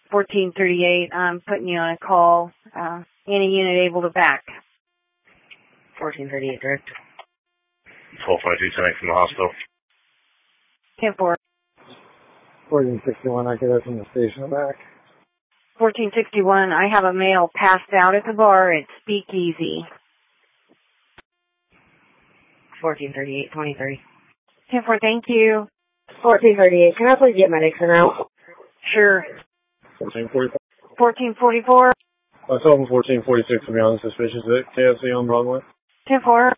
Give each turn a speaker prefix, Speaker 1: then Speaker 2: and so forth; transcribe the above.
Speaker 1: 1438, I'm putting you on a call. Any unit able to back?
Speaker 2: 1438, direct.
Speaker 3: 1252, 10 from the hospital.
Speaker 1: 10-4.
Speaker 4: 1461, I get it from the station back.
Speaker 1: 1461, I have a male passed out at the bar at Speakeasy.
Speaker 2: 1438, 23.
Speaker 1: 10-4, thank you.
Speaker 2: 1438, can I please get medics in out?
Speaker 1: Sure.
Speaker 4: 1445.
Speaker 1: 1444.
Speaker 4: I told him 1446 to be on suspicious at KFC on Broadway.
Speaker 1: 10-4.